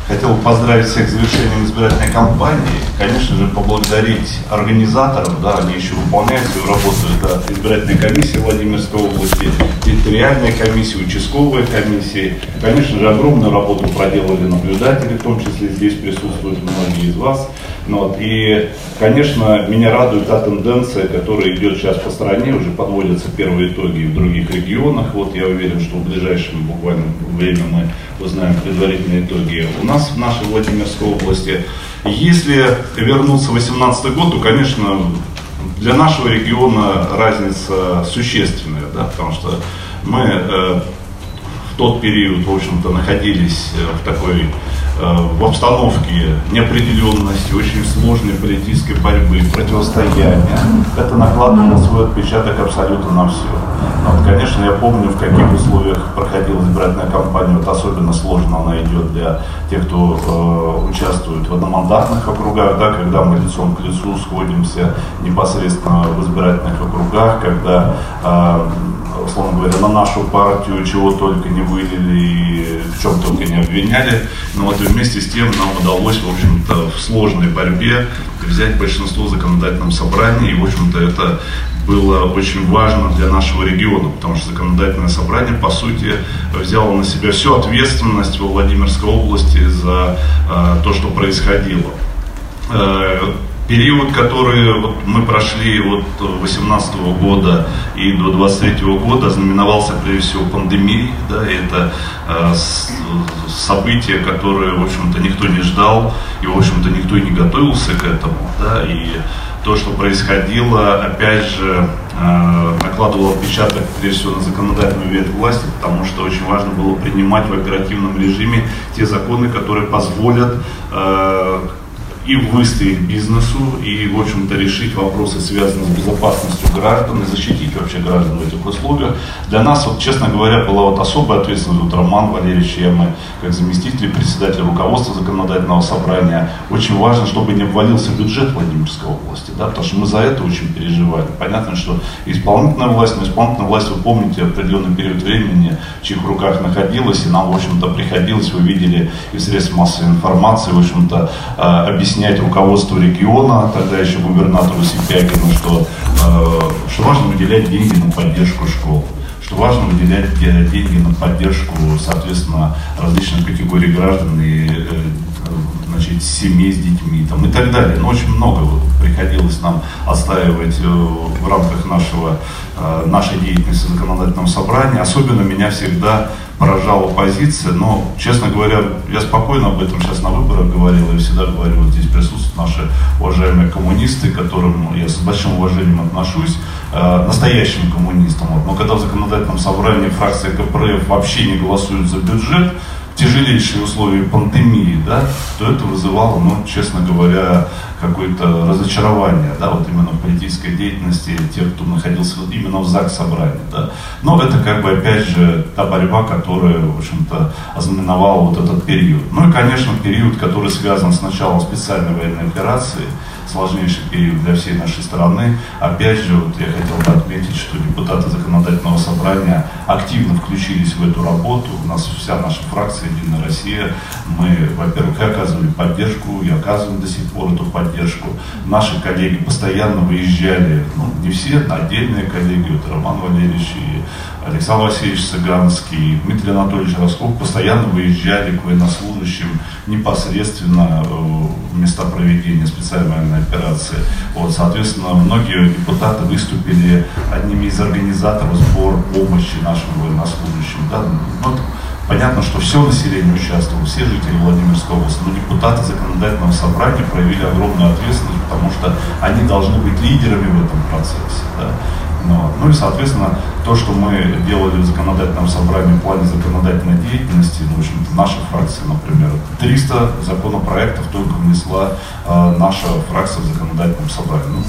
хотел бы поздравить всех с завершением избирательной кампании. Конечно же, поблагодарить организаторов, да, они еще выполняют свою работу. Это избирательная комиссия Владимирской области, территориальная комиссия, участковые комиссии. Конечно же, огромную работу проделали наблюдатели, в том числе здесь присутствуют многие из вас. И, конечно, меня радует та тенденция, которая идет сейчас по стране, уже подводятся первые итоги в других регионах. Я уверен, что в ближайшее буквально время мы узнаем предварительные итоги у нас в нашей Владимирской области. Если вернуться в 2018 год, то, конечно, для нашего региона разница существенная, да, потому что мы в тот период, в общем-то, находились в обстановке неопределенности, очень сложной политической борьбы, противостояния. Это накладывало свой отпечаток абсолютно на все. Конечно, я помню, в каких условиях проходила избирательная кампания. Особенно сложно она идет для тех, кто участвует в одномандатных округах, да, когда мы лицом к лицу сходимся непосредственно в избирательных округах, когда, условно говоря, на нашу партию чего только не вылили и в чем только не обвиняли. И вместе с тем нам удалось, в общем-то, в сложной борьбе взять большинство в законодательном собрании. И, в общем-то, это было очень важно для нашего региона, потому что законодательное собрание, по сути, взяло на себя всю ответственность во Владимирской области за то, что происходило. Период, который мы прошли от 2018 года и до 2023 года, знаменовался прежде всего пандемией. Да, и это событие, которое, в общем-то, никто не ждал, и, в общем-то, никто и не готовился к этому. Да, и то, что происходило, опять же, накладывало отпечаток, прежде всего, на законодательную ветвь власти, потому что очень важно было принимать в оперативном режиме те законы, которые позволят и выстоять бизнесу, и, в общем-то, решить вопросы, связанные с безопасностью граждан, и защитить вообще граждан в этих условиях. Для нас, честно говоря, была особая ответственность. Роман Валерьевич, мы, как заместитель председателя руководства законодательного собрания, очень важно, чтобы не обвалился бюджет Владимирской области, да, потому что мы за это очень переживали. Понятно, что исполнительная власть, но исполнительная власть, вы помните, определенный период времени, в чьих руках находилась, и нам, в общем-то, приходилось, вы видели и в средствах массовой информации, в общем-то, объяснять руководству региона, тогда еще губернатору Сипягину, что важно выделять деньги на поддержку школ, что важно выделять деньги на поддержку, соответственно, различных категорий граждан и семей с детьми и так далее. Но очень много приходилось нам отстаивать в рамках нашей деятельности в законодательном собрании. Особенно меня всегда поражала позиция, но, честно говоря, я спокойно об этом сейчас на выборах говорил, и всегда говорю, здесь присутствуют наши уважаемые коммунисты, к которым я с большим уважением отношусь, настоящим коммунистам. Но когда в законодательном собрании фракция КПРФ вообще не голосует за бюджет, тяжелейшие условия пандемии, да, то это вызывало, честно говоря, какое-то разочарование, да, именно в политической деятельности тех, кто находился именно в ЗАГС собрании, да. Но это опять же та борьба, которая, в общем-то, ознаменовала этот период. И, конечно, период, который связан с началом специальной военной операции, сложнейший период для всей нашей страны. Опять же, я хотел бы отметить, что депутаты законодательного собрания активно включились в эту работу. У нас вся наша фракция «Единая Россия». Мы, во-первых, оказывали поддержку, и оказываем до сих пор эту поддержку. Наши коллеги постоянно выезжали, не все, отдельные коллеги, это Роман Валерьевич и Александр Васильевич Цыганский, Дмитрий Анатольевич Росков, постоянно выезжали к военнослужащим непосредственно в места проведения специальной военной операции. Соответственно, многие депутаты выступили одними из организаторов сбора помощи нашим военнослужащим. Да? Понятно, что все население участвовало, все жители Владимирской области, но депутаты законодательного собрания проявили огромную ответственность, потому что они должны быть лидерами в этом процессе. Да? И, соответственно, то, что мы делали в законодательном собрании в плане законодательной деятельности, в общем-то, наша фракция, например, 300 законопроектов только внесла наша фракция в законодательном собрании.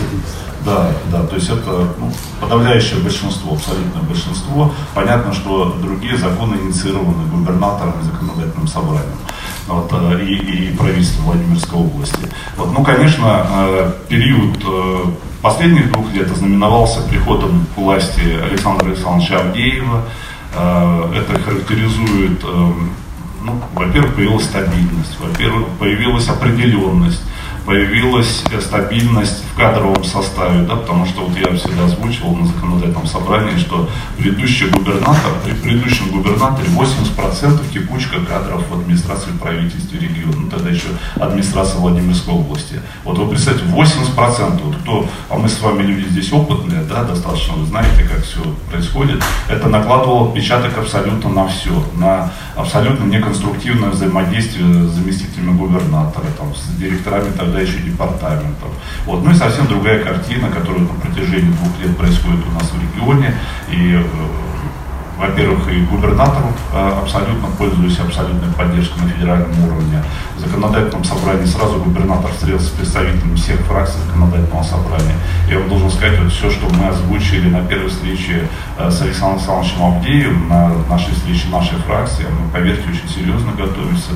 Да, то есть это подавляющее большинство, абсолютное большинство. Понятно, что другие законы инициированы губернатором и законодательным собранием и правительством Владимирской области. Конечно, период последних 2 лет ознаменовался приходом к власти Александра Александровича Авдеева. Это характеризует Ну, во-первых, появилась стабильность, во-первых, появилась определенность, появилась стабильность в кадровом составе, да, потому что вот я всегда озвучивал на законодательном собрании, что при предыдущем губернаторе 80% текучка кадров в администрации правительства региона, ну, тогда еще администрация Владимирской области. Вот вы представьте, 80%, вот кто, а мы с вами люди здесь опытные, да, достаточно, вы знаете, как все происходит, это накладывало отпечаток абсолютно на все, на абсолютно неконструктивное взаимодействие с заместителями губернатора, там, с директорами тогда еще департаментов. Вот. Ну и совсем другая картина, которая на протяжении 2 лет происходит у нас в регионе. И, во-первых, и губернатор абсолютно пользуется абсолютной поддержкой на федеральном уровне. В законодательном собрании сразу губернатор встретился с представителями всех фракций законодательного собрания. Я вам должен сказать, вот все, что мы озвучили на первой встрече с Александром Александровичем Авдеевым, на нашей встрече нашей фракции, мы, поверьте, очень серьезно готовимся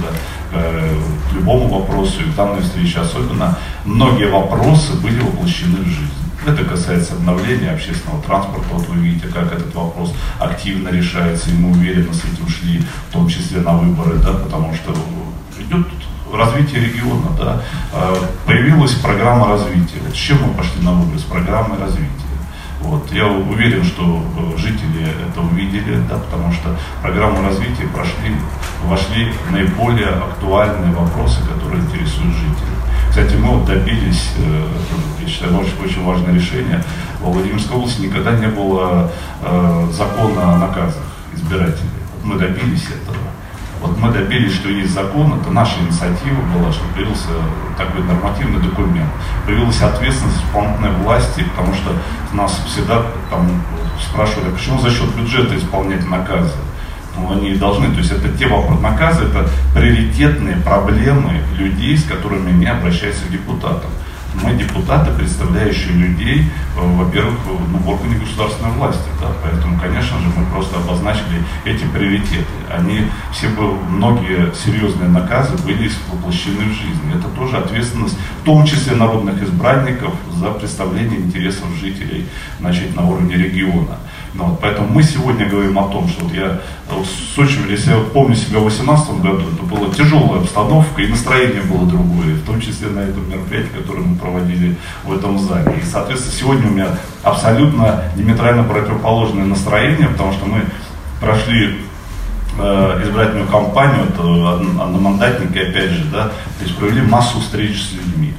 к любому вопросу, и к данной встрече особенно. Многие вопросы были воплощены в жизнь. Это касается обновления общественного транспорта. Вот вы видите, как этот вопрос активно решается, и мы уверенно с этим шли, в том числе на выборы, да, потому что идет развитие региона, да. Появилась программа развития. Вот с чем мы пошли на выборы? С программой развития. Вот. Я уверен, что жители это увидели, да, потому что в программу развития вошли наиболее актуальные вопросы, которые интересуют жителей. Кстати, мы вот добились, я считаю, очень важное решение. Во Владимирской области никогда не было закона о наказах избирателей. Вот мы добились этого. Вот мы добились, что есть закон, это наша инициатива была, что появился такой нормативный документ. Появилась ответственность исполнительной власти, потому что нас всегда там спрашивали, а почему за счет бюджета исполнять наказы? Ну, они должны, то есть это те вопросы, наказы, это приоритетные проблемы людей, с которыми они обращаются к депутатам. Мы депутаты, представляющие людей, во-первых, в органе государственной власти, да, поэтому, конечно же, мы просто обозначили эти приоритеты. Они все многие серьезные наказы были воплощены в жизнь. Это тоже ответственность, в том числе народных избранников, за представление интересов жителей, значит, на уровне региона. Ну, вот, поэтому мы сегодня говорим о том, что вот я с очень, если я помню себя в 2018 году, это была тяжелая обстановка, и настроение было другое, в том числе на этом мероприятии, которое мы проводили в этом зале. И, соответственно, сегодня у меня абсолютно диаметрально противоположное настроение, потому что мы прошли избирательную кампанию, это одномандатники, опять же, да, то есть провели массу встреч с людьми.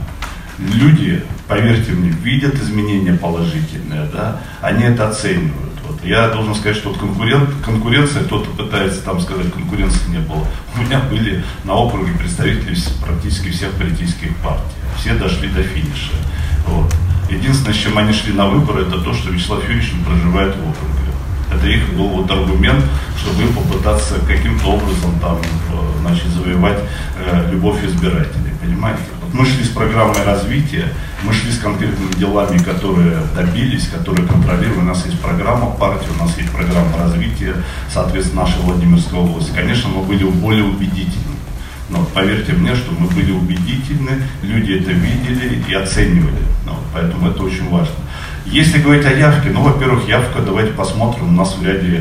Люди, поверьте мне, видят изменения положительные, да, они это оценивают. Вот. Я должен сказать, что вот конкуренция, кто-то пытается там сказать, конкуренции не было. У меня были на округе представители практически всех политических партий. Все дошли до финиша. Вот. Единственное, с чем они шли на выборы, это то, что Вячеслав Юрьевич проживает в округе. Это их был вот аргумент, чтобы им попытаться каким-то образом там, значит, завоевать любовь избирателей. Понимаете? Вот мы шли с программой развития, мы шли с конкретными делами, которые добились, которые контролируем. У нас есть программа партии, у нас есть программа развития, соответственно, нашей Владимирской области. Конечно, мы были более убедительны. Но поверьте мне, что мы были убедительны, люди это видели и оценивали. Поэтому это очень важно. Если говорить о явке, ну, во-первых, явка, давайте посмотрим, у нас в ряде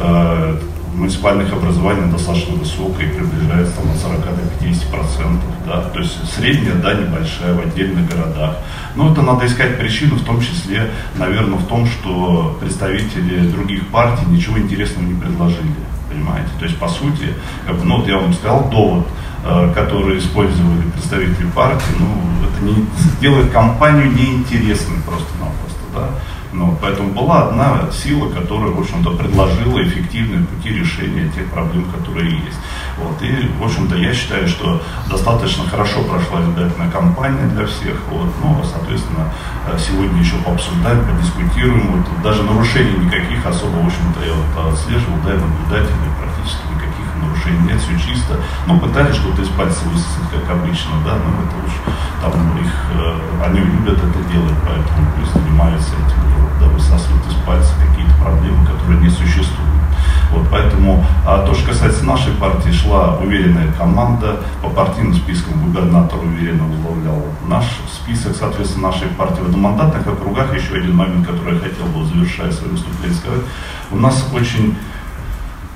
муниципальных образований достаточно высокая и приближается там, от 40 до 50%. Да? То есть средняя, да, небольшая в отдельных городах. Но это надо искать причину, в том числе, наверное, в том, что представители других партий ничего интересного не предложили. Понимаете? То есть, по сути, как бы, ну, вот я вам сказал, довод, который использовали представители партии, ну, это не делает кампанию неинтересной просто-напросто, да. Ну, поэтому была одна сила, которая, в общем-то, предложила эффективные пути решения тех проблем, которые есть. Вот. И, в общем-то, я считаю, что достаточно хорошо прошла избирательная кампания для всех. Вот. Ну, соответственно, сегодня еще пообсуждаем, подискутируем. Вот. Даже нарушений никаких особо, в общем-то, я вот отслеживал, да, и наблюдатели практически никаких нарушений нет, все чисто. Ну, пытались что-то из пальца высосать, как обычно, да, но это уж там их, они любят это делать, поэтому пусть занимаются этим. Да, высасывают из пальца какие-то проблемы, которые не существуют. Вот, поэтому, то, что касается нашей партии, шла уверенная команда, по партийным спискам губернатор уверенно возглавлял наш список, соответственно, нашей партии. В одномандатных округах, еще один момент, который я хотел бы, завершая свое выступление, сказать, у нас очень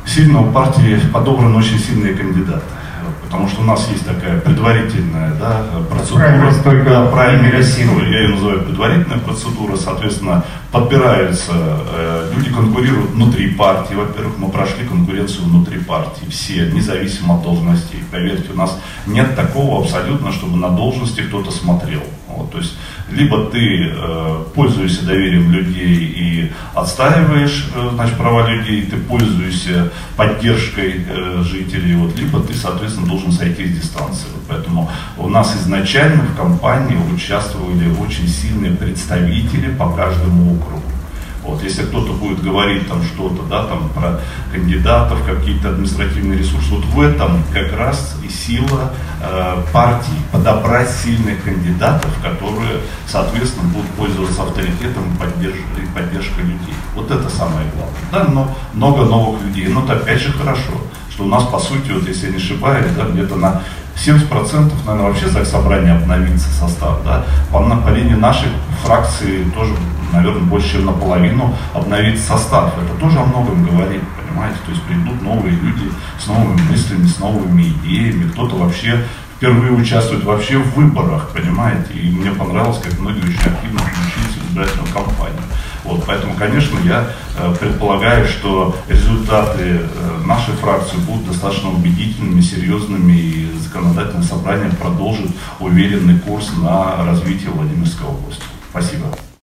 Сильно у партии подобраны очень сильные кандидаты. Потому что у нас есть такая предварительная, да, процедура, праймерис, я ее называю предварительная процедура, соответственно, подбираются, люди конкурируют внутри партии. Во-первых, мы прошли конкуренцию внутри партии, все, независимо от должностей. Поверьте, у нас нет такого абсолютно, чтобы на должности кто-то смотрел. Вот, то есть, либо ты пользуешься доверием людей и отстаиваешь, значит, права людей, ты пользуешься поддержкой жителей, вот, либо ты, соответственно, должен сойти с дистанции. Вот, поэтому у нас изначально в кампании участвовали очень сильные представители по каждому округу. Вот, если кто-то будет говорить там что-то, да, там про кандидатов, какие-то административные ресурсы, вот в этом как раз и сила партии, подобрать сильных кандидатов, которые, соответственно, будут пользоваться авторитетом и поддержкой людей. Вот это самое главное. Да, но много новых людей. Но это опять же хорошо, что у нас, по сути, вот если я не ошибаюсь, да, где-то на 70%, наверное, вообще собрание обновится состав, да. По линии нашей фракции тоже, наверное, больше, чем наполовину обновится состав. Это тоже о многом говорит, понимаете. То есть придут новые люди с новыми мыслями, с новыми идеями. Кто-то вообще впервые участвует вообще в выборах, понимаете. И мне понравилось, как многие очень активно включились в избирательную кампанию. Вот, поэтому, конечно, я предполагаю, что результаты нашей фракции будут достаточно убедительными, серьезными, и законодательное собрание продолжит уверенный курс на развитие Владимирской области. Спасибо.